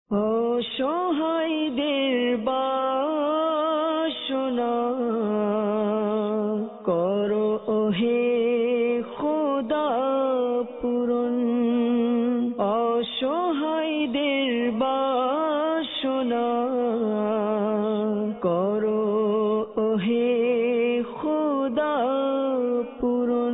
অসহায়দের বাসনা করো ওহে খোদা পূরণ। অসহায়দের বাসনা করো ওহে খোদা পূরণ।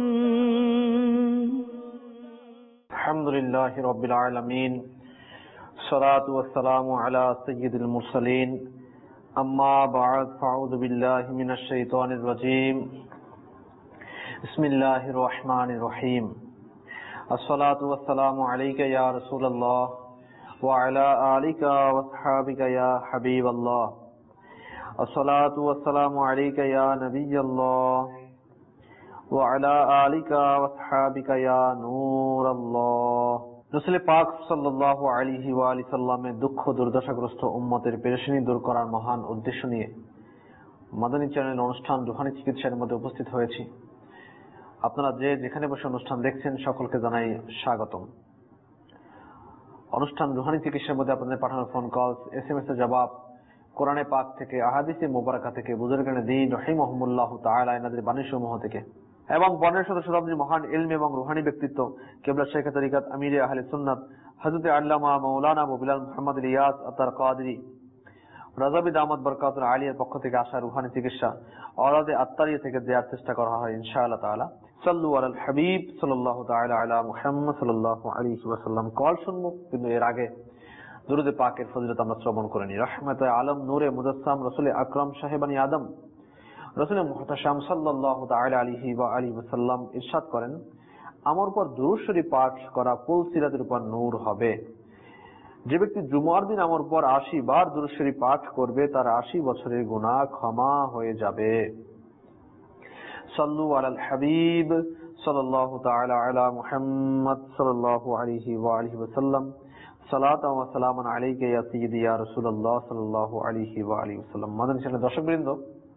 আলহামদুলিল্লাহি রাব্বিল আলামিন, الصلاة والسلام على سيد المرسلين، أما بعد فأعوذ بالله من الشيطان الرجيم. بسم الله الرحمن الرحيم. الصلاة والسلام عليك يا رسول الله وعلى آلك وصحابك يا حبيب الله. الصلاة والسلام عليك يا نبي الله وعلى آلك وصحابك يا نور الله. রাসূল পাক সাল্লাল্লাহু আলাইহি ওয়া আলিহি সাল্লামের দুঃখ দুর্দশাগ্রস্ত উম্মতের পেরেশানি দূর করার মহান উদ্দেশ্য নিয়ে মাদানী চ্যানেল অনুষ্ঠান রুহানী চিকিৎসার মধ্যে উপস্থিত হয়েছি। আপনারা যে যেখানে বসে অনুষ্ঠান দেখছেন সকলকে জানাই স্বাগতম। অনুষ্ঠান রুহানী চিকিৎসার মধ্যে আপনাদের পাঠানো ফোন কল, SMS এর জবাব, কোরআনে পাক থেকে, আহাদিসে মুবারাকা থেকে, বুজুর্গানে দ্বীন রাহিমাহুমুল্লাহ তাআলা এনাদের বাণীসমূহ থেকে এবং 1500 শতাব্দীর মহান ইলম এবং রুহানী ব্যক্তিত্ব কিবলা শাইখ তরিকত আমিরে আহলে সুন্নাত হযরত আল্লামা মাওলানা আবু বিলাল মুহাম্মদ ইলিয়াস আতার কাদরি রাজাবি দামাত বরকাতুল আলিয়ার পক্ষ থেকে আসা রুহানী চিকিৎসা আওলাদে আত্তারিয়া থেকে দেওয়ার চেষ্টা করা হয় ইনশাআল্লাহ তাআলা। সাল্লু আলাল হাবিব সাল্লাল্লাহু তাআলা আলা মুহাম্মদ সাল্লাল্লাহু আলাইহি ওয়াসাল্লাম। কল শুনবো, কিন্তু এর আগে দুরূদে পাকের ফজিলত আমরা শ্রবণ করে নিই। রাহমাতে আলম নূরে মুজাসসাম রাসূল আকরাম সাহেবানি আদম রাসূল মুহতাশাম সাল্লাল্লাহু তাআলা আলাইহি ওয়া আলিহি ওয়াসাল্লাম ইরশাদ করেন, আমার উপর দুরূদ শরীফ পাঠ করা পুল সিরাতের উপর নূর হবে। যে ব্যক্তি জুমার দিন আমার উপর 80 বার দুরূদ শরীফ পাঠ করবে তার 80 বছরের গুনাহ ক্ষমা হয়ে যাবে। সাল্লু আলাল হাবিব সাল্লাল্লাহু তাআলা আলা মুহাম্মদ সাল্লাল্লাহু আলাইহি ওয়া আলিহি ওয়াসাল্লাম। সালাতু ওয়া সালামুন আলাইকা ইয়া সাইয়্যিদি ইয়া রাসূলুল্লাহ সাল্লাল্লাহু আলাইহি ওয়া আলিহি ওয়াসাল্লাম। মাদানী চ্যানেলের দর্শকবৃন্দ,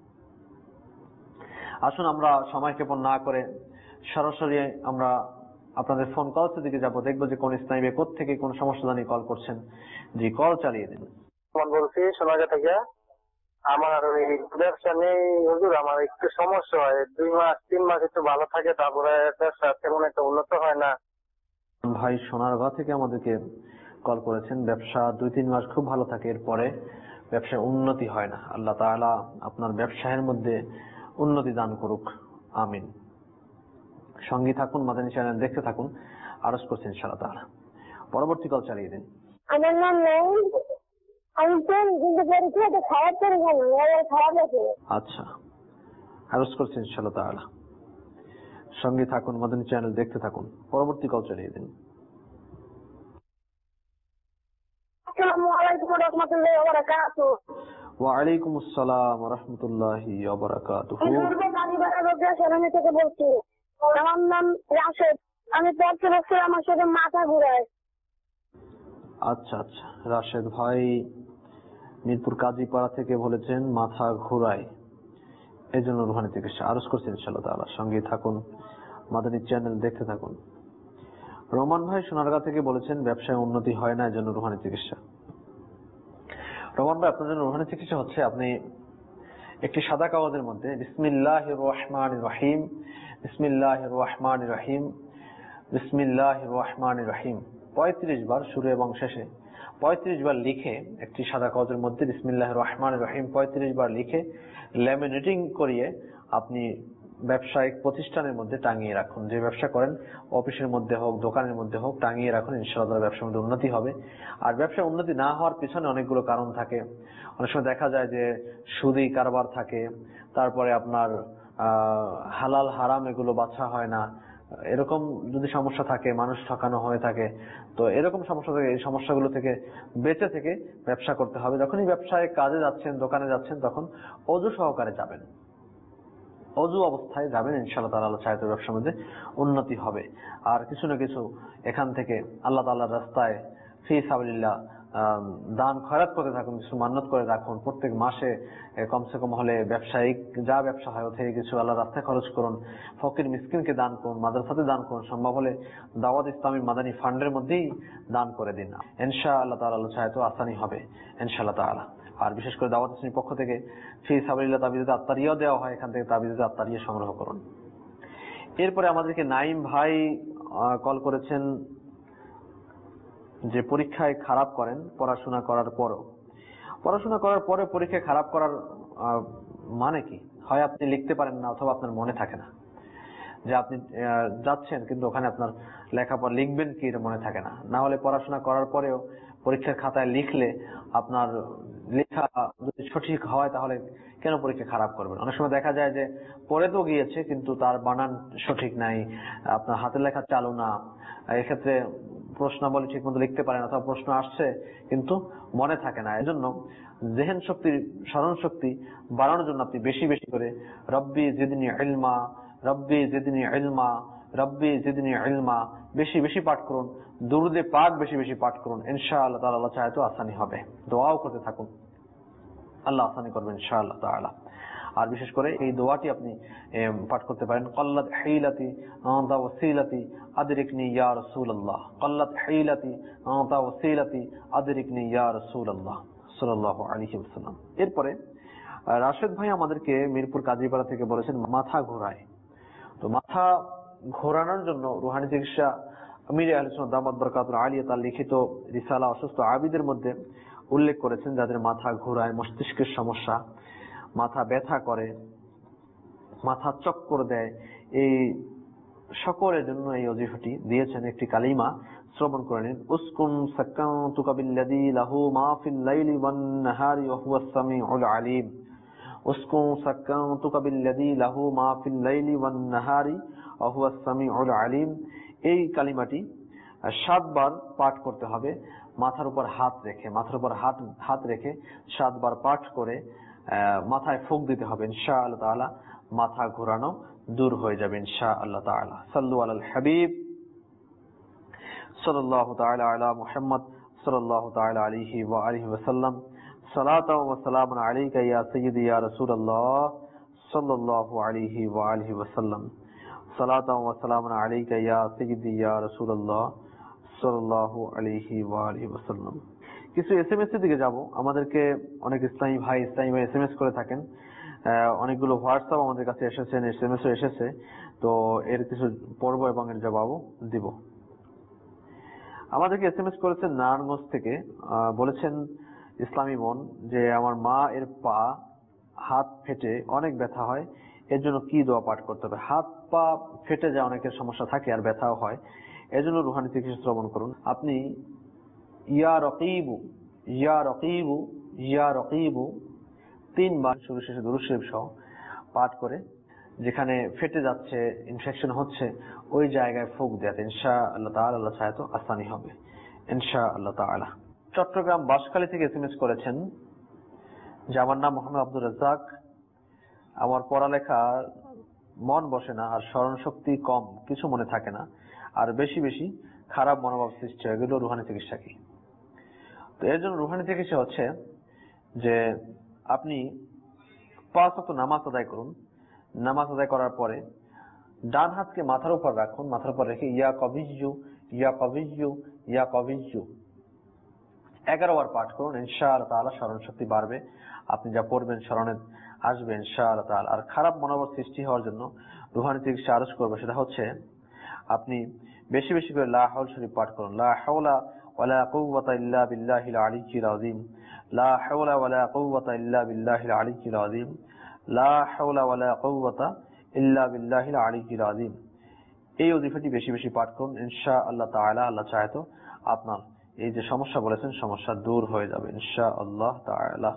আসুন আমরা সময় ক্ষেপণ না করে সরাসরি আমরা আপনাদের ফোন কলসের দিকে যাব, দেখবো যে কোন ইসলামী কোথা থেকে কোন সমস্যা জানিয়ে কল করছেন। জি, কল চালিয়ে দিন। বলছি সোনাগা থেকে। আমার ব্যবসা নেই হুজুর, আমার একটু সমস্যা হয়, 2 মাস 3 মাস একটু ভালো থাকে, তারপরে ব্যবসা তেমন একটা উন্নত হয় না। ভাই সোনারগাঁ থেকে আমাদেরকে কল করেছেন, ব্যবসা 2-3 মাস খুব ভালো থাকে, এরপরে ব্যবসায় উন্নতি হয় না। আল্লাহ তাআলা আপনার ব্যবসায়ের মধ্যে উন্নতি দান করুক, আমিন। সঙ্গী থাকুন, মাদানী চ্যানেল দেখতে থাকুন, আরজ করছেন ইনশাআল্লাহ তাআলা। পরবর্তী কল চালিয়ে দিন। আমার নাম নাই, আমি কিন্তু পরীক্ষাতে খারাপ করে গেলাম, খারাপ আছে। আচ্ছা, আরজ করছেন ইনশাআল্লাহ তাআলা। সঙ্গী থাকুন, মাদানী চ্যানেল দেখতে থাকুন, পরবর্তী কল চালিয়ে দিন। আসসালামু আলাইকুম ওয়া রাহমাতুল্লাহি ওয়া বারাকাতুহু। ওয়া আলাইকুম আসসালাম ওয়া রাহমাতুল্লাহি ওয়া বারাকাতুহু। আমি থেকে বলছি, আমার নাম রাশেদ। আমি পড়তে বসে আমার সাথে মাথা ঘুরায়। আচ্ছা আচ্ছা, রাশেদ ভাই মিরপুর কাজীপাড়া থেকে বলেছেন মাথা ঘোরায়, এই জন্য রুহানী চিকিৎসা আরজ করছেন ইনশাআল্লাহ তাআলা। সঙ্গে থাকুন, মাদানী চ্যানেল দেখতে থাকুন। রোমান ভাই সোনারগাঁ থেকে বলেছেন ব্যবসায় উন্নতি হয় না, এই জন্য রুহানী চিকিৎসা। রোমান ভাই, আপনার জন্য রুহানী চিকিৎসা হচ্ছে, আপনি একটি সাদা কাগজের মধ্যে বিসমিল্লাহির রহমানির রহিম, বিসমিল্লাহির রহমানির রহিম, বিসমিল্লাহির রহমানির রহিম 35 বার শুরু এবং শেষে 35 বার লিখে, একটি সাদা কাগজের মধ্যে বিসমিল্লাহির রহমানির রহিম 35 বার লিখে ল্যামিনেটিং করিয়ে আপনি ব্যবসায়িক প্রতিষ্ঠানের মধ্যে টাঙিয়ে রাখুন। যে ব্যবসা করেন, অফিসের মধ্যে হোক, দোকানের মধ্যে হোক, টাঙিয়ে রাখুন। ইনশাআল্লাহ ব্যবসার মধ্যে উন্নতি হবে। আর ব্যবসায় উন্নতি না হওয়ার পিছনে অনেকগুলো কারণ থাকে। অনেক সময় দেখা যায় যে সুদি কারবার থাকে, তারপরে আপনার হালাল হারাম এগুলো বাছা হয় না, এরকম যদি সমস্যা থাকে, মানুষ ঠকানো হয়ে থাকে, তো এরকম সমস্যা থেকে, এই সমস্যাগুলো থেকে বেঁচে থেকে ব্যবসা করতে হবে। যখনই ব্যবসায় কাজে যাচ্ছেন, দোকানে যাচ্ছেন, তখন অজু সহকারে যাবেন, অজু অবস্থায় যাবেন। ইনশাআল্লাহ তাআলা চাইতে ব্যবসার মধ্যে উন্নতি হবে। আর কিছু না কিছু এখান থেকে আল্লাহ তাআলার রাস্তায় ফি সাবিলিল্লাহ দান খয়রাত করতে থাকুন, কিছু মান্নত করে রাখুন। প্রত্যেক মাসে কমসে কম হলে ব্যবসায়িক যা ব্যবসা হয় থেকে কিছু আল্লাহ রাস্তায় খরচ করুন। ফকির মিসকিনকে দান করুন, মাদ্রাসাতে দান করুন, সম্ভব হলে দাওয়াত ইসলামী মাদানী ফান্ডের মধ্যেই দান করে দিন। ইনশাআল্লাহ তাআলা আল্লাহ চাহে তো আসানি হবে ইনশাআল্লাহ তাআলা। আর বিশেষ করে দাওয়াত ইসলামীর পক্ষ থেকে ফি সাবিলিল্লাহ তাবিজুত আত্তারিয়াও দেওয়া হয়, এখান থেকে তাবিজুত আত্তারিয়া সংগ্রহ করুন। এরপরে আমাদেরকে নাইম ভাই কল করেছেন যে পরীক্ষায় খারাপ করেন পড়াশোনা করার পরও। পড়াশোনা করার পরে পরীক্ষায় খারাপ করার মানে কি? হয় আপনি লিখতে পারেন না, অথবা আপনার মনে থাকে না। যে আপনি যাচ্ছেন কিন্তু ওখানে আপনার লেখাপড়া লিখবেন কি এটা মনে থাকে না। না হলে পড়াশোনা করার পরেও পরীক্ষার খাতায় লিখলে আপনার লেখা যদি সঠিক হয় তাহলে কেন পরীক্ষা খারাপ করবেন? অনেক সময় দেখা যায় যে পড়ে তো গিয়েছে কিন্তু তার বানান সঠিক নাই, আপনার হাতের লেখা চালু না, এক্ষেত্রে প্রশ্নাবলী ঠিক মতো লিখতে পারেন, অথবা প্রশ্ন আসছে কিন্তু মনে থাকে না। এজন্য জেহেন শক্তির স্মরণ শক্তি বাড়ানোর জন্য আপনি বেশি বেশি করে রব্বি জিদনি ইলমা, রব্বি জিদনি ইলমা, রব্বি জিদনি ইলমা বেশি বেশি পাঠ করুন। দুরুদে পাক বেশি বেশি পাঠ করুন। ইনশাআল্লাহ তাআলা আল্লাহ চাহে তো আসানি হবে। দোয়াও করতে থাকুন, আল্লাহ আসানি করবেন ইনশাআল্লাহ তাআলা। আর বিশেষ করে এই দোয়াটি আপনি পাঠ করতে পারেন, কল্লাত হিলাতি আনতা ওয়াসিলাতি আদরিকনি ইয়া রাসূলুল্লাহ, কল্লাত হিলাতি আনতা ওয়াসিলাতি আদরিকনি ইয়া রাসূলুল্লাহ সাল্লাল্লাহু আলাইহি ওয়াসাল্লাম। এরপরে রাশেদ ভাই আমাদেরকে মিরপুর কাজীপাড়া থেকে বলেছেন মাথা ঘোরায়। তো মাথা ঘোরানোর জন্য রুহানি চিকিৎসা আমির আহলে সুন্নাত দামাত বরকাতুল আলিয়া তার লিখিত রিসালা অসুস্থ আবিদের মধ্যে উল্লেখ করেছেন, যাদের মাথা ঘোরায়, মস্তিষ্কের সমস্যা, মাথা ব্যথা করে, মাথা চক্কর দেয়, এই সকলের জন্য এই ওজিফাটি দিয়েছেন। একটি কালিমা শ্রবণ করে নিন। উসকুন সাকানতুকা বিল্লাযী লাহু মা ফিল লাইলি ওয়ান নাহারি ওয়া হুয়াস সামিউল আলীম। উসকুন সাকানতুকা বিল্লাযী লাহু মা ফিল লাইলি ওয়ান নাহারি ওয়া হুয়াস সামিউল আলীম। এই কালিমাটি 7 বার পাঠ করতে হবে, মাথার উপর হাত রেখে, মাথার উপর হাত রেখে 7 বার পাঠ করে মাথায় ফুঁক দিতে হবে। ইনশাআল্লাহ তাআলা মাথা ঘোরানো দূর হয়ে যাবে ইনশাআল্লাহ তাআলা। সাল্লু আলাল হাবিব সাল্লাল্লাহু তাআলা আলা মুহাম্মদ সাল্লাল্লাহু তাআলা আলাইহি ওয়া আলিহি ওয়া সাল্লাম। সালাতাও ওয়া সালামুন আলাইকা ইয়া সাইয়্যিদি ইয়া রাসূলুল্লাহ সাল্লাল্লাহু আলাইহি ওয়া আলিহি ওয়া সাল্লাম। সালাতাও ওয়া সালামুন আলাইকা ইয়া সাইয়্যিদি ইয়া রাসূলুল্লাহ সাল্লাল্লাহু আলাইহি ওয়া আলিহি ওয়া সাল্লাম। কিছু এসএমএস এর দিকে যাব। আমাদেরকে অনেক ইসলামী ভাই এসএমএস করে থাকেন, অনেকগুলো হোয়াটসঅ্যাপ আমাদের কাছে এসেছে, এসএমএস ও এসেছে। তো এর কিছু পড়ব এবং এর জবাবও দিব। আমাদেরকে এসএমএস করেছেন নারায়ণগঞ্জ থেকে, বলেছেন ইসলামী বোন যে আমার মা এর পা হাত ফেটে অনেক ব্যথা হয়, এর জন্য কি দোয়া পাঠ করতে হবে? হাত পা ফেটে যায়, অনেকের সমস্যা থাকে আর ব্যথাও হয়, এর জন্য রুহানি চিকিৎসা শ্রবণ করুন। আপনি ইয়া রকিবু ইয়া রকিবু ইয়া রকিবু 3 বার শুরু শেষে দুরূদ শরীফ সহ পাঠ করে যেখানে ফেটে যাচ্ছে, ইনফেকশন হচ্ছে, ওই জায়গায় ফুঁক দেয়াতে ইনশাআল্লাহ তাআলা আল্লাহ চাহে তো আসানি হবে ইনশাআল্লাহ তাআলা। চট্টগ্রাম বাঁশখালী থেকে এসএমএস করেছেন যে আমার নাম মোহাম্মদ আব্দুর রাজ্জাক, আমার পড়ালেখার মন বসে না, আর স্মরণ শক্তি কম, কিছু মনে থাকে না, আর বেশি বেশি খারাপ মনোভাব সৃষ্টি হয়, এগুলো রুহানি চিকিৎসা কি? তো এর জন্য রুহানি চিকিৎসা হচ্ছে যে আপনি 5 ওয়াক্ত নামাজ আদায় করুন। নামাজ আদায় করার পরে ডান হাতকে মাথার উপর রাখুন, মাথার উপর রেখে ইয়া কবিজ্জু ইয়া কবিজ্জু ইয়া কবিজ্জু 11 বার পাঠ করুন। ইনশাআল্লাহ তাআলা স্মরণ শক্তি বাড়বে, আপনি যা পড়বেন স্মরণে আসবে ইনশাআল্লাহ তাআলা। আর খারাপ মনোভাব সৃষ্টি হওয়ার জন্য রুহানি চিকিৎসা আরজ করবে, সেটা হচ্ছে আপনি বেশি বেশি করে লা হাওল শরীফ পাঠ করুন। লা হাওলা ওয়ালা কুওয়াতা ইল্লা বিল্লাহিল আলিয়্যিল আযীম, লা হাওলা ওয়ালা কুওয়াতা ইল্লা বিল্লাহিল আলিয়্যিল আযীম, লা হাওলা ওয়ালা কুওয়াতা ইল্লা বিল্লাহিল আলিয়্যিল আযীম। এই ওজিফাটি বেশি বেশি পাঠ করুন ইনশাআল্লাহ তাআলা। আল্লাহ চাহে তো আপনার এই যে সমস্যা বলেছেন সমস্যা দূর হয়ে যাবে ইনশাআল্লাহ তাআলা।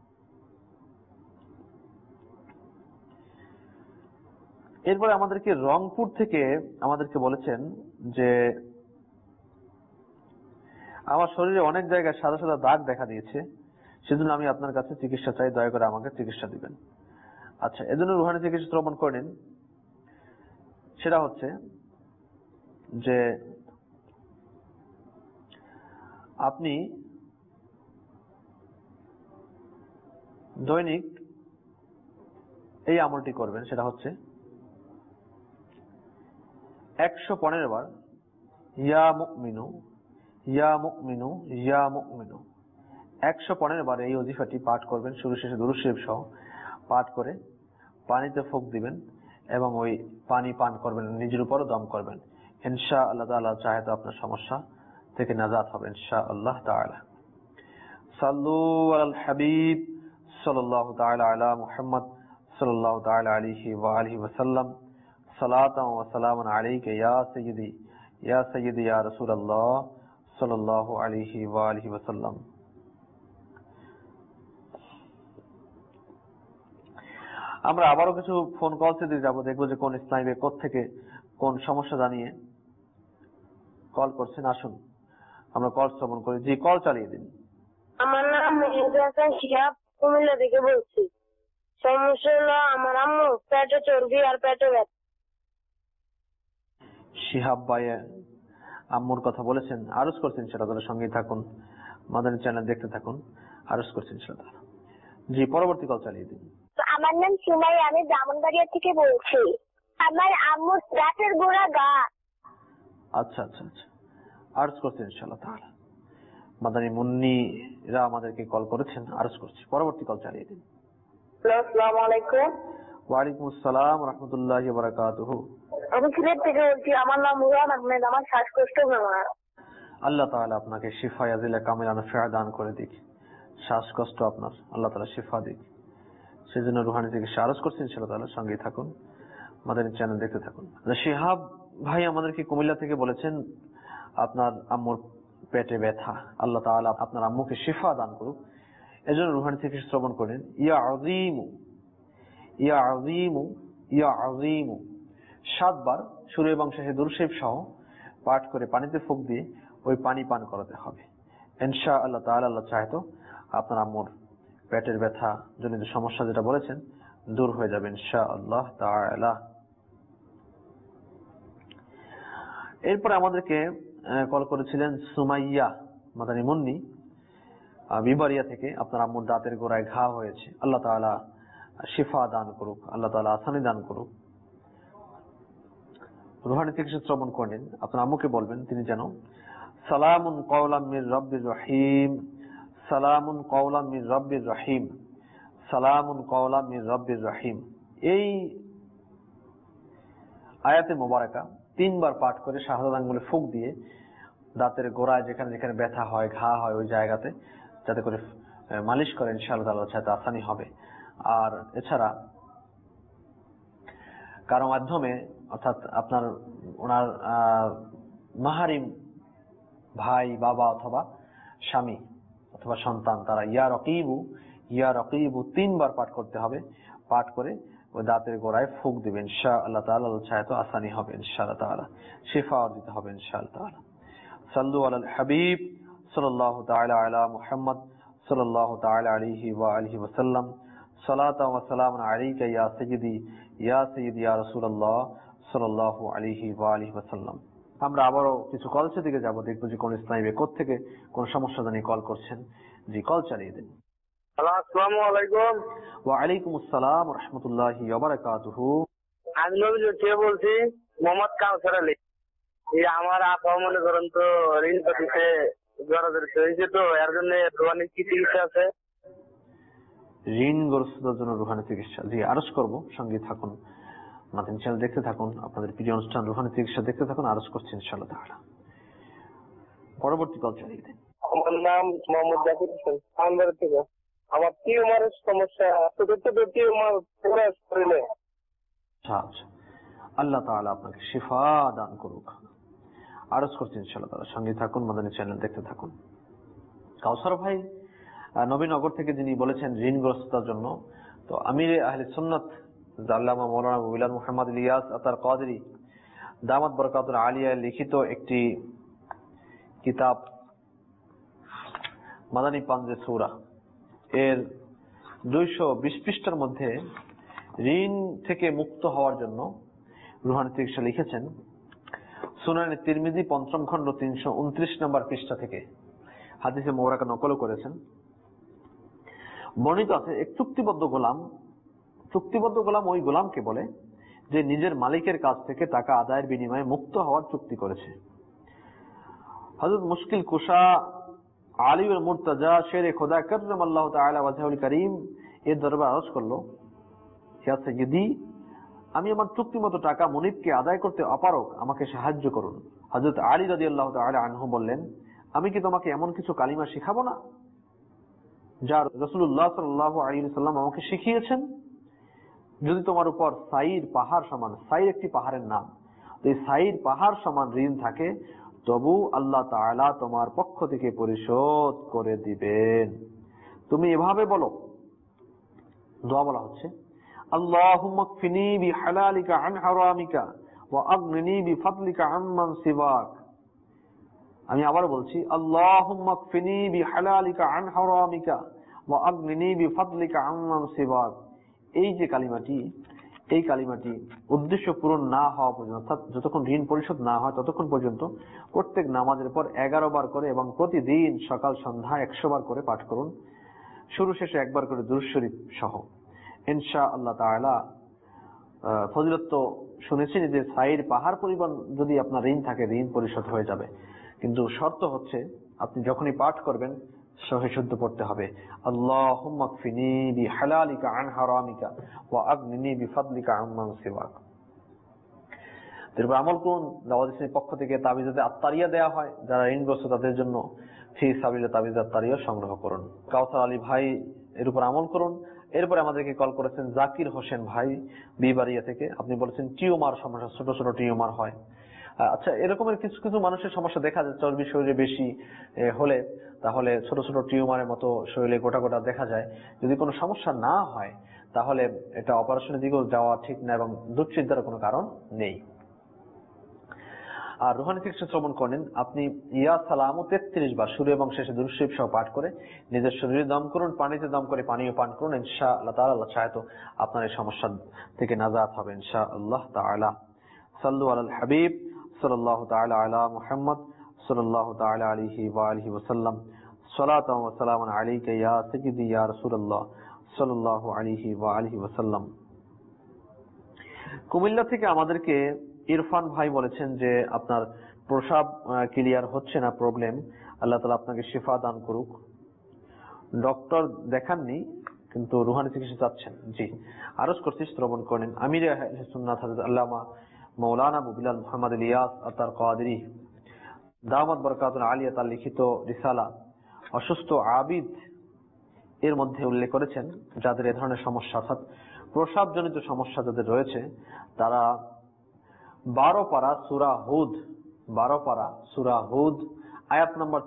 এরপরে আমাদেরকে রংপুর থেকে আমাদেরকে বলেছেন যে আমার শরীরে অনেক জায়গায় সাদা সাদা দাগ দেখা দিয়েছে, সেজন্য আমি আপনার কাছে চিকিৎসা চাই, দয়া করে আমাকে চিকিৎসা দিবেন। আচ্ছা, এজন্য রুহানি চিকিৎসা শ্রবণ করে নিন। সেটা হচ্ছে যে আপনি দৈনিক এই আমলটি করবেন, সেটা হচ্ছে 115 বার ইয়া মুমিনু ইয়া মুমিনু ইয়া মুমিনু 115 বার এই ওজিফাটি পাঠ করবেন, শুরু শেষে দুরূদ শরীফ সহ পাঠ করে পানিতে ফুঁক দিবেন এবং ওই পানি পান করবেন, নিজের উপরও দম করবেন। ইনশাআল্লাহ তাআলা চাহে তো আপনার সমস্যা থেকে নাজাত হবে ইনশাআল্লাহ তাআলা। সাল্লু আলাল হাবিব সাল্লাল্লাহু তাআলা আলা মুহাম্মদ সাল্লাল্লাহু তাআলা আলাইহি ওয়া আলিহি ওয়া সাল্লাম। সালাতান ওয়া সালামান আলাইকা ইয়া সাইয়্যিদি ইয়া রাসূলুল্লাহ সাল্লাল্লাহু আলাইহি ওয়া আলিহি ওয়া সাল্লাম। আমরা আবারও কিছু ফোন কল দিয়ে যাবো, দেখবো যে কোন ইসলামী ভাই কোত্থেকে কোন সমস্যা জানিয়ে কল করছেন। আসুন আমরা কল শ্রবণ করি। জি, কল চালিয়ে দিন। আমার নাম শিহাব, কুমিল্লা থেকে বলছি। সমস্যা হলো আমার আম্মু পেটে চর্বি আর পেটে ব্যথা। শিহাব ভাই আম্মুর কথা বলেছেন, আরজ করছেন, সেটা তাদের সঙ্গেই থাকুন, মাদানী চ্যানেল দেখতে থাকুন, আরজ করছেন সেটা। জি, পরবর্তী কল চালিয়ে দিন। আমার নাম সুমাই, আমি ব্রাহ্মণবাড়িয়া থেকে বলছি। আমার আম্মুর রাতের গোড়া গা। আচ্ছা আচ্ছা আচ্ছা, আরজ করছেন ইনশাআল্লাহ তাআলা। মাদানী মুন্নিরা আমাদেরকে কল করেছেন, আরজ করছি। পরবর্তী কল চালিয়ে দিন। আসসালামু আলাইকুম। ওয়ালাইকুম আসসালাম ওয়া রাহমাতুল্লাহি ওয়া বারাকাতুহু। আমি সিলেট থেকে বলছি। আমার নাম মুরাদ আহমেদ। আমার শ্বাসকষ্ট হয়। আল্লাহ তাআলা আপনাকে শিফা আজিলা কামিলা নাফিআ দান করে দিক। শ্বাসকষ্ট আপনার আল্লাহ তাআলা শিফা দিক, সেজন্য রুহানি থেকে আরজ করছেন ইনশাআল্লাহ তাআলা। সঙ্গেই থাকুন, মাদানী চ্যানেল দেখতে থাকুন। শিহাব ভাই আমাদেরকে কুমিল্লা থেকে বলেছেন আপনার আম্মুর পেটে ব্যথা, আল্লাহ তাআলা আপনার আম্মুকে শিফা দান করুক, এজন্য রুহানি থেকে শ্রবণ করেন। ইয়া আযীমু ইয়া আযীমু ইয়া আযীমু 7 বার শুরু এবং শেষে দুরূদ শরীফ সহ পাঠ করে পানিতে ফুঁক দিয়ে ওই পানি পান করাতে হবে ইনশাআল্লাহ তাআলা। আল্লাহ চাহে তো আপনার আম্মুর পেটের ব্যথা জনিত সমস্যা যেটা বলেছেন দূর হয়ে যাবে ইনশাআল্লাহ তাআলা। এরপরে আমাদেরকে কল করেছিলেন সুমাইয়া মাদানী মুন্নি বিবারিয়া থেকে। আপনার আম্মুর দাঁতের গোড়ায় ঘা হয়েছে, আল্লাহ তাআলা শিফা দান করুক, আল্লাহ তাআলা আসানি দান করুক। রুহানি থেকে শ্রবণ করেন। আপনার আম্মুকে বলবেন তিনি যেন সালামুন কাওলাম মির রাব্বির রহিম, সালামুন কাওলাম মির রাব্বির রহিম, সালামুন কাওলাম মির রাব্বির রহিম এই আয়াতে মোবারকা 3 বার পাঠ করে শাহাদাত আঙ্গুলে ফুঁক দিয়ে দাঁতের গোড়ায় যেখানে যেখানে ব্যথা হয়, ঘা হয়, ওই জায়গাতে যাতে করে মালিশ করেন ইনশাআল্লাহ তাআলা সাথে আসানি হবে। আর এছাড়া কারো মাধ্যমে, অর্থাৎ আপনার ওনার মাহারিম ভাই, বাবা অথবা স্বামী অথবা সন্তান, তারা ইয়া রকিবু 3 বার পাঠ করতে হবে। পাঠ করে ওই দাঁতের গোড়ায় ফুঁক দিবেন ইনশাআল্লাহ তাআলা। আল্লাহ চাহে তো আসানি হবে ইনশাআল্লাহ তাআলা, শিফা দিতে হবে ইনশাআল্লাহ তাআলা। সাল্লু আলাল হাবিব সাল্লাল্লাহু তাআলা আলা মুহাম্মদ সাল্লাল্লাহু তাআলা আলাইহি ওয়া আলিহি ওয়া সাল্লাম। সালাতান ওয়া সালামান আলাইকা ইয়া সাইয়্যিদি ইয়া রাসূলুল্লাহ সাল্লাল্লাহু আলাইহি ওয়া আলিহি ওয়া সাল্লাম। আমরা আবারও কিছু কলসের দিকে যাব, দেখবো যে কোন ইসলামী ভাই কোত্থেকে কোন সমস্যা জানিয়ে কল করছেন। জি, কল চালিয়ে দিন। আসসালামু আলাইকুম। ওয়া আলাইকুম আসসালাম ওয়া রাহমাতুল্লাহি ওয়া বারাকাতুহু। আমি নবীজি কে বলছি, মোহাম্মদ কাউসার আলী। এই আমার আপা মনে করেন তো ঋণ পাতিতে জড়াজড়ি হয়েছে, তো এর জন্য রুহানি কি চিকিৎসা আছে? ঋণগ্রস্ততার জন্য রুহানি চিকিৎসা, জি আরজ করব, সঙ্গে থাকুন, মাদানী চ্যানেল দেখতে থাকুন, আপনাদের প্রিয় অনুষ্ঠান রুহানি চিকিৎসা দেখতে থাকুন, আরজ করছি ইনশাআল্লাহ তাআলা। পরবর্তী কল চালিয়ে দিন। আমার নাম মোহাম্মদ জাকির হোসেন, আমবাড়ি থেকে। আমার টিউমারের সমস্যা, ছোট ছোট টিউমার পুরো শরীরে। আচ্ছা, আল্লাহ তাআলা আপনাকে শিফা দান করুক, আরজ করছি ইনশাআল্লাহ তাআলা। সঙ্গে থাকুন, মাদানী চ্যানেল দেখতে থাকুন। কাউসার ভাই নবীনগর থেকে যিনি বলেছেন ঋণগ্রস্ততার জন্য, তো আমিরে আহলে সুন্নাত আল্লামা মাওলানা বিলাল মুহাম্মদ ইলিয়াস আতার কাদরি দামাত বরকাতুল আলিয়া লিখিত একটি কিতাব মাদানী পাঞ্জে সূরা এর 220 পৃষ্ঠার মধ্যে ঋণ থেকে মুক্ত হওয়ার জন্য রুহানি চিকিৎসা লিখেছেন। সুনানে তিরমিজি 5ম খণ্ড 329 নম্বর পৃষ্ঠা থেকে হাদিসে মোবারকা নকল করেছেন। বর্ণিত আছে এক চুক্তিবদ্ধ গোলাম ওই গোলামকে বলে যে নিজের মালিকের কাছ থেকে টাকা আদায়ের বিনিময়ে মুক্ত হওয়ার চুক্তি করেছে। হযরত মুশকিল কুশা আলিউল মুর্তাজা শেরে খোদা কাররামাল্লাহু তাআলা ওয়াজহুল কারীম এর দরবারে আরজ করলো, হে সাইয়্যিদি, আমি আমার চুক্তি মতো টাকা মুনিবকে আদায় করতে অপারগ, আমাকে সাহায্য করুন। হযরত আলী রাদিয়াল্লাহু তাআলা আনহু বললেন, আমি কি তোমাকে এমন কিছু কালিমা শিখাবো না যা রাসূলুল্লাহ সাল্লাল্লাহু আলাইহি ওয়াসাল্লাম আমাকে শিখিয়েছেন? যদি তোমার উপর সাইর পাহাড় সমান, সাইর একটি পাহাড়ের নাম, এই সাইর পাহাড় সমান ঋণ থাকে, তবু আল্লাহ তাআলা তোমার পক্ষ থেকে পরিশোধ করে দিবেন। তুমি এভাবে বলো, দোয়া বলা হচ্ছে, আল্লাহুম্মা কফিনি বিহালালিকা আন হারামিকা ওয়া আগনিনি বিফাদলিকা আম্মান সিওয়াক। আমি আবার বলছি, আল্লাহুম্মা কফিনি বিহালালিকা আন হারামিকা ওয়া আগনিনি বিফাদলিকা আম্মান সিওয়াক। এই যে কালিমাটি, এই কালিমাটি উদ্দেশ্য পূরণ না হওয়া পর্যন্ত, অর্থাৎ যতক্ষণ ঋণ পরিশোধ না হয় ততক্ষণ পর্যন্ত প্রত্যেক নামাজের পর 11 বার করে এবং প্রতিদিন সকাল সন্ধ্যা 100 বার করে পাঠ করুন, শুরু শেষে একবার করে দুরূদ শরীফ সহ। ইনশাআল্লাহ তাআলা ফজিলত তো শুনেছেন যে সাইর পাহাড় পরিমাণ যদি আপনার ঋণ থাকে, ঋণ পরিশোধ হয়ে যাবে। কিন্তু শর্ত হচ্ছে আপনি যখনই পাঠ করবেন সহি শুদ্ধ পড়তে হবে, আল্লাহুম্মা কফিনি বিহালালিকা আন হারামিকা ওয়া আগনিনি বিফাদলিকা আম্মান সিওয়াক। এরপর আমল করুন। দাওয়াত ইসলামের পক্ষ থেকে তাবিজাতে আত্তারিয়া দেওয়া হয়, যারা ঋণগ্রস্ত তাদের জন্য ফি সাবিলিল্লাহ তাবিজাত আত্তারিয়া সংগ্রহ করুন। কাউসার আলী ভাই এর উপর আমল করুন। এরপরে আমাদেরকে কল করেছেন জাকির হোসেন ভাই বিবাড়িয়া থেকে। আপনি বলেছেন টিউমার সমস্যা, ছোট ছোট টিউমার হয়। আচ্ছা, এরকমের কিছু কিছু মানুষের সমস্যা দেখা যায়, চর্বি শরীরে বেশি হলে তাহলে ছোট ছোট টিউমারের মতো শরীরে গোটা গোটা দেখা যায়। যদি কোনো সমস্যা না হয় তাহলে এটা অপারেশনের দিকেও যাওয়া ঠিক না এবং দুশ্চিন্তার কোনো কারণ নেই। আর রুহানি চিকিৎসা শ্রবণ করেন আপনি ইয়া সালামু 33 বার শুরু এবং শেষে দুরূদ শরীফ সহ পাঠ করে নিজের শরীরে দম করুন, পানিতে দম করে পানিও পান করুন। ইনশাআল্লাহ তাআলা আল্লাহ চাহে তো আপনার এই সমস্যা থেকে নাজাত হবে ইনশাআল্লাহ তাআলা। সাল্লু আলাল হাবিব সাল্লাল্লাহু তাআলা আলা মুহাম্মদ সাল্লাল্লাহু তাআলা আলাইহি ওয়া আলিহি ওয়াসাল্লাম। সালাতু ওয়া সালামুন আলাইকা ইয়া সাইয়্যিদি ইয়া রাসূলুল্লাহ সাল্লাল্লাহু আলাইহি ওয়া আলিহি ওয়াসাল্লাম। কুমিল্লা থেকে আমাদেরকে ইরফান ভাই বলেছেন যে আপনার প্রস্রাব ক্লিয়ার হচ্ছে না, প্রবলেম। আল্লাহ তাআলা আপনাকে শিফা দান করুক। ডক্টর দেখাননি কিন্তু রুহানি চিকিৎসা চাচ্ছেন। জি, আরজ করছি শ্রবণ করেন। আমির আহলে সুন্নাত হযরত আল্লামা মাওলানা আবু বিলাল মুহাম্মদ ইলিয়াস আতার কাদেরী দামাত বরকাতুল আলিয়া তার লিখিত রিসালা অসুস্থ আবিদ এর মধ্যে উল্লেখ করেছেন, যাদের এ ধরনের সমস্যা অর্থাৎ প্রস্রাবজনিত সমস্যা যাদের রয়েছে তারা 12 পারা সূরা হুদ, 12 পারা সূরা হুদ আয়াত নাম্বার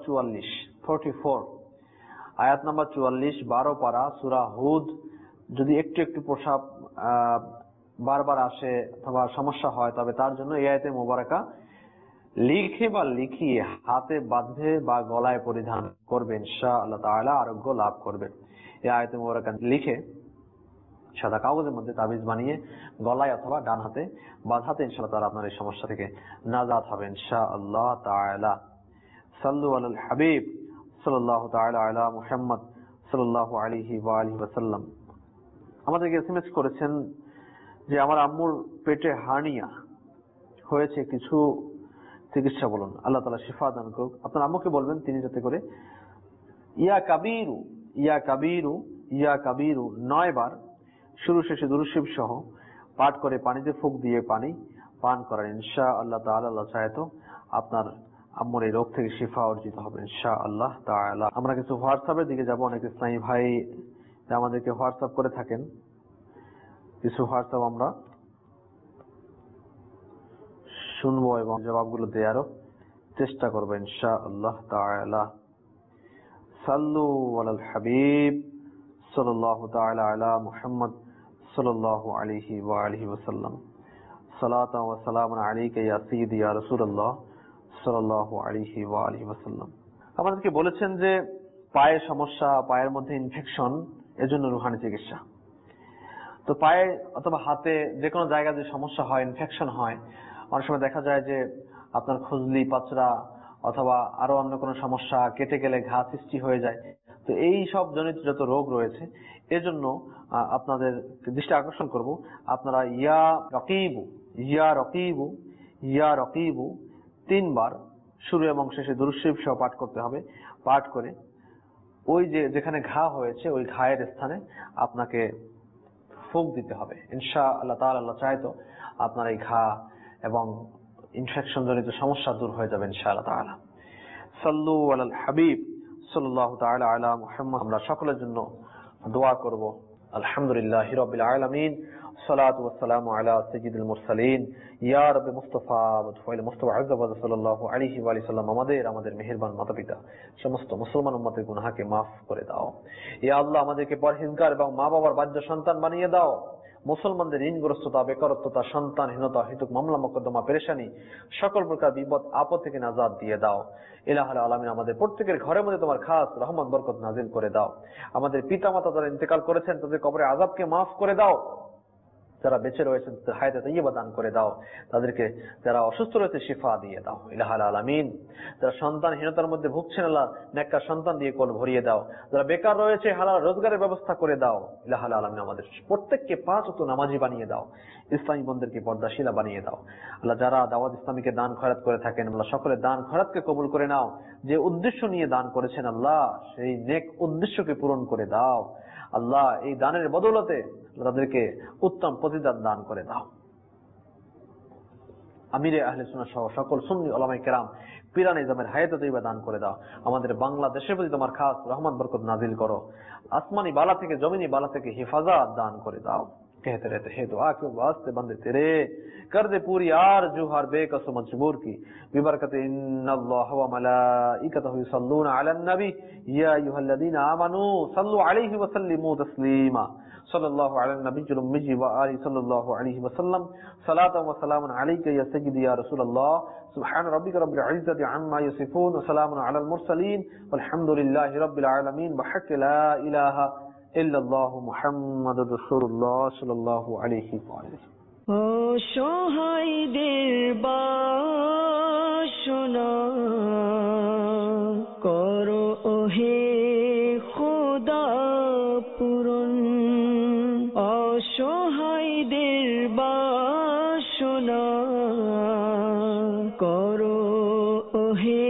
44 আয়াত নাম্বার 44, 12 পারা সূরা হুদ যদি একটু একটু প্রস্রাব বারবার আসে অথবা সমস্যা হয় তবে তার জন্য এই আয়াতে মোবারকা লিখে বা লিখিয়ে হাতে বাঁধে বা গলায় পরিধান করবেন, ইনশাআল্লাহ তাআলা আরোগ্য লাভ করবেন। এই আয়াতে মোবারকা লিখে সাদা কাগজের মধ্যে তাবিজ বানিয়ে গলায় অথবা ডান হাতে বাঁধাতে ইনশাআল্লাহ তাআলা আপনার এই সমস্যা থেকে নাজাত হবে ইনশাআল্লাহ তাআলা। সাল্লু আলাল হাবিব সাল্লাল্লাহু তাআলা আলা মুহাম্মদ সাল্লাল্লাহু আলাইহি ওয়া আলিহি ওয়াসাল্লাম। আমাদেরকে এসএমএস করেছেন যে আমার আম্মুর পেটে হার্নিয়া হয়েছে, কিছু চিকিৎসা বলুন, আল্লাহ তাআলা শিফা দান করুক। আপনার আম্মুকে বলবেন তিনি যাতে করে ইয়া কাবীরু ইয়া কাবীরু ইয়া কাবীরু 9 বার শুরু শেষে দুরূদ শরীফ সহ পাঠ করে পানিতে ফুঁক দিয়ে পানি পান করেন। ইনশাআল্লাহ তাআলা আল্লাহ চাহে তো আপনার আম্মুর এই রোগ থেকে শিফা অর্জিত হবে ইনশাআল্লাহ তাআলা। আমরা কিছু হোয়াটসঅ্যাপের দিকে যাব। অনেক ইসলামী ভাই আমাদেরকে হোয়াটসঅ্যাপ করে থাকেন, কিছু হোয়াটসঅ্যাপ আমরা শুনবো এবং জবাবগুলো দেওয়ারও চেষ্টা করবো ইনশাআল্লাহ তাআলা। সাল্লু আলাল হাবিব সাল্লাল্লাহু তাআলা আলা মুহাম্মদ সাল্লাল্লাহু আলাইহি ওয়া আলিহি ওয়াসাল্লাম। সালাতু ওয়া সালামুন আলাইকা ইয়া সাইয়্যিদি ইয়া রাসূলুল্লাহ সাল্লাল্লাহু আলাইহি ওয়া আলিহি ওয়াসাল্লাম। আমাদেরকে বলেছেন যে পায়ের সমস্যা, পায়ের মধ্যে ইনফেকশন, এজন্য রুহানি চিকিৎসা। তো পায়ে অথবা হাতে যে কোনো জায়গায় যে সমস্যা হয়, ইনফেকশন হয়, অনেক সময় দেখা যায় যে আপনার খুজলি, পাচড়া অথবা আরো অন্য কোনো সমস্যা, কেটে গেলে ঘা সৃষ্টি হয়ে যায়। তো তো এই সব জনিত যত রোগ রয়েছে এজন্য আপনাদের দৃষ্টি আকর্ষণ করব, আপনারা ইয়া রকিবু ইয়া রকিবু ইয়া রকিবু 3 বার শুরু এবং শেষে দুরূদ শরীফ সহ পাঠ করতে হবে। পাঠ করে ওই যেখানে ঘা হয়েছে ওই ঘায়ের স্থানে আপনাকে ফুঁক দিতে হবে। ইনশাআল্লাহ তাআলা, আল্লাহ চায় তো আপনার এই ঘা এবং ইনফেকশন জনিত সমস্যা দূর হয়ে যাবে ইনশাআল্লাহ তাআলা। সাল্লু আলাল হাবিব সাল্লাল্লাহু তাআলা আলা মুহাম্মদ। আমরা সকলের জন্য দোয়া করব। আলহামদুলিল্লাহি রাব্বিল আলামিন, সালাতু ওয়াসসালামু আলা সাইয়্যিদিল মুরসালিন, ইয়া রাব্বি মুস্তাফা ওয়া তুফাইল মুস্তাফা আযযা সাল্লাল্লাহু আলাইহি ওয়া সাল্লাম। আমাদের মেহেরবান মাতা-পিতা সমস্ত মুসলমান উম্মতের গুনাহকে maaf করে দাও। ইয়া আল্লাহ, আমাদেরকে পরহেজগার এবং মা বাবার বাধ্য সন্তান বানিয়ে দাও। মুসলমানদের ঋণগ্রস্ততা, বেকারত্বতা, সন্তানহীনতা, হিতুক মামলা মোকদ্দমা, পেরেশানি, সকল প্রকার বিপদ আপদ থেকে নাজাত দিয়ে দাও। ইলাহুল আলামিন, আমাদের প্রত্যেকের ঘরের মধ্যে তোমার খাস রহমত বরকত নাজিল করে দাও। আমাদের পিতামাতা যারা ইন্তেকাল করেছেন তাদের কবরে আযাবকে maaf করে দাও। যারা বেঁচে রয়েছেন তাদের হায়াতে তাইয়্যিবা দান করে দাও। তাদেরকে যারা অসুস্থ রয়েছে শিফা দিয়ে দাও ইলাহুল আলামিন। যারা সন্তানহীনতার মধ্যে ভুগছেন আল্লাহ নেককার সন্তান দিয়ে কোল ভরিয়ে দাও। যারা বেকার রয়েছে হালাল রোজগারের ব্যবস্থা করে দাও ইলাহুল আলামিন। আমাদের প্রত্যেককে 5 ওয়াক্ত নামাজি বানিয়ে দাও। ইসলামী বন্ধুদেরকে পর্দাশীলা বানিয়ে দাও আল্লাহ। যারা দাওয়াত ইসলামীকে দান খয়রাত করে থাকেন আল্লাহ সকলের দান খয়রাতকে কবুল করে নাও। যে উদ্দেশ্য নিয়ে দান করেছেন আল্লাহ সেই নেক উদ্দেশ্যকে পূরণ করে দাও আল্লাহ। এই দানের বদৌলতে তাদেরকে উত্তম প্রতিদান দান করে দাও। আমিরে আহলে সুন্নাহ সহ সকল সুন্নি উলামায়ে কেরাম পীরান ইজামের হায়াতে তাইয়্যিবা দান করে দাও। আমাদের বাংলাদেশের প্রতি তোমার খাস রহমত বরকত নাজিল করো। আসমানি বালা থেকে জমিনি বালা থেকে হিফাজত দান করে দাও। कहते रहते हैं दुआ के वास्ते बंदे तेरे कर दे पूरी आरज़ू हर बेकस मजबूर की बिबरकत इन्नल्लाह व मलाइकतहु युसल्लूना अलन नबी या अय्युहल्लज़ीना आमनू सल्लु अलैहि व सल्लिमू तस्लीमा सल्लल्लाहु अला नबिय्यिल उम्मी व आलिहि सल्लल्लाहु अलैहि वसल्लम सलातन व सलामुन अलैका या सय्यिदी या रसूलल्लाह सुब्हान रब्बिका रब्बिल इज्जति अम्मा यसिफून व सलामुन अलल मुरसलीन वल्हम्दुलिल्लाहि रब्बिल आलमीन बहक ला इलाहा ইল্লাল্লাহু মুহাম্মাদুর রাসূলুল্লাহ সাল্লাল্লাহু আলাইহি ওয়া সাল্লাম। ও সহায়দের বাসনা করো ওহে খোদা পূরণ। অসহায়দের বাসনা করো ওহে